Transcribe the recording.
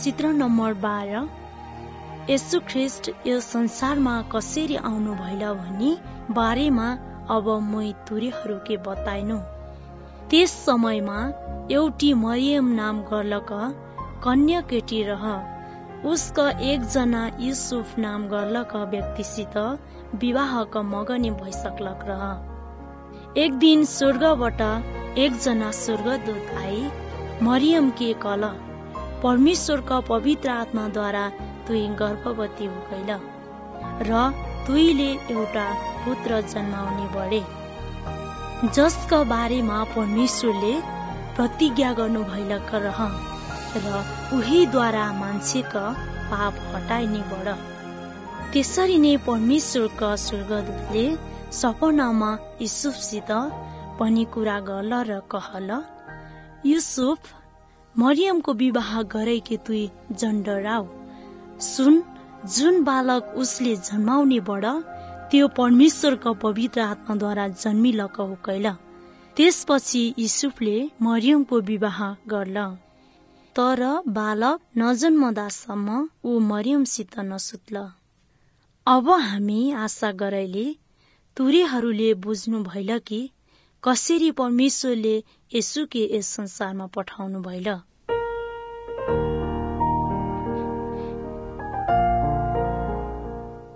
चित्र नम्बर 12 येशू ख्रिस्ट यो संसारमा कसरी आउनु भइल भनी बारेमा अब मै तुरीहरूके बताइनु। त्यस समयमा एउटी मरियम नाम गर्लक कन्या केटी रह, उसका एकजना युसुफ नाम गर्लक व्यक्तिसित विवाहका मगनी भइसक्लक रह। एक दिन स्वर्गबाट एकजना स्वर्गदूत आई मरियम के कल, परमेश्वरका पवित्र आत्माद्वारा तुई गर्भवती हुकैल र तुईले एउटा पुत्र जन्माउने बढे, जसका बारेमा परमेश्वरले प्रतिज्ञा गर्नु भइलक रह र उहीद्वारा मान्छेका पाप हटाइने बढ। त्यसरी नै परमेश्वरका स्वर्गदूतले सपनामा युसुफसित पनि कुरा गर्ल र कहल, युसुफ, मरियमको विवाह गरे कि तुई जन्डराउ। सुन, जुन बालक उसले जन्माउने बड त्यो परमेश्वरका पवित्र आत्माद्वारा जन्मिलक हुकैल। त्यसपछि युसुफले मरियमको विवाह गर्ल, तर बालक नजन्मदासम्म ऊ मरियमसित नसुत्ल। अब हामी आशा गरैले तुरीहरूले बुझ्नु भइल कि कसरी परमेश्वरले येशूके यस संसारमा पठाउनु भइल।